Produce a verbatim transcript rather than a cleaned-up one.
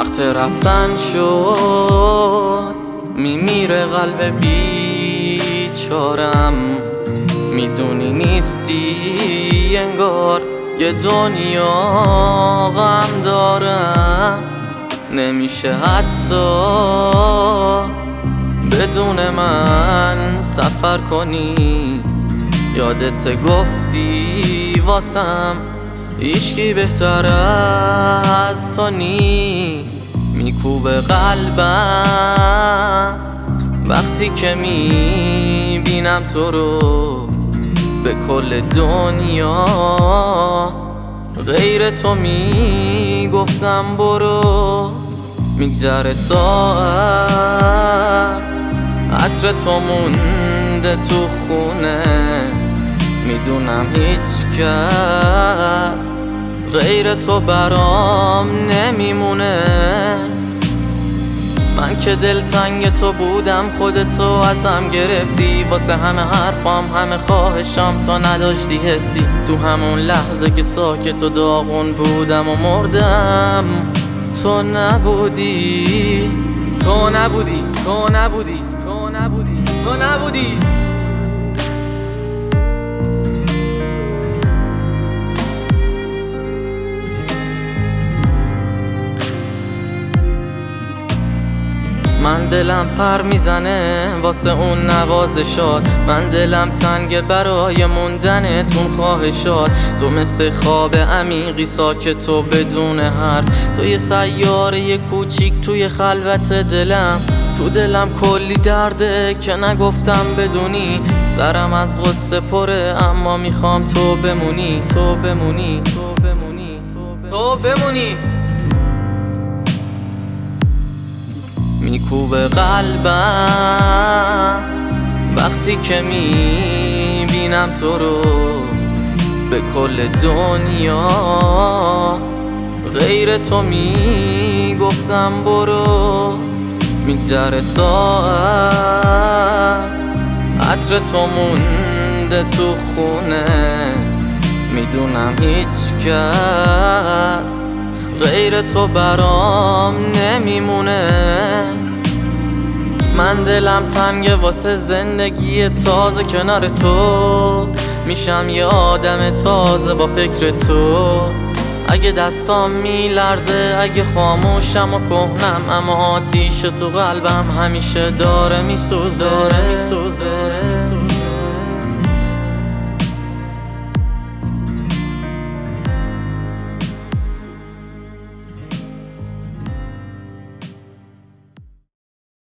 وقت رفتن شد میمیره قلب بیچارم. میدونی نیستی انگار یه دنیا غم دارم. نمیشه حتی بدون من سفر کنی. یادت گفتی واسم هیچکی بهتر از تو نی. میکوبه قلبم وقتی که میبینم تو رو. به کل دنیا غیر تو میگفتم برو. میگذره ساعت عطر تو مونده تو خونه. میدونم هیچ کس غیر تو برام نمیمونه. من که دلتنگ تو بودم خودتو ازم گرفتی. واسه همه حرفام همه خواهشام تا نداشتی حسی. تو همون لحظه که ساکت و داغون بودم و مردم تو نبودی. تو نبودی تو نبودی تو نبودی تو نبودی. من دلم پر میزنه واسه اون نوازشات. من دلم تنگه برای موندنتون خواهشات. تو مثل خواب عمیقی ساکت و بدون حرف. تو یه سیاره کوچیک توی خلوت دلم. تو دلم کلی درده که نگفتم بدونی. سرم از غصه پره اما میخوام تو بمونی. تو بمونی تو بمونی تو بمونی. میکوبه قلبم وقتی که میبینم تو رو. به کل دنیا غیر تو میگفتم برو. میگذره ساعت عطر تو مونده تو خونه. میدونم هیچ کس غیر تو برام نمیمونه. من دلم تنگه واسه زندگی تازه کنار تو. میشم یه آدم تازه با فکر تو. اگه دستام میلرزه اگه خاموشم و کهنم، اما آتیش تو قلبم همیشه داره میسوزه.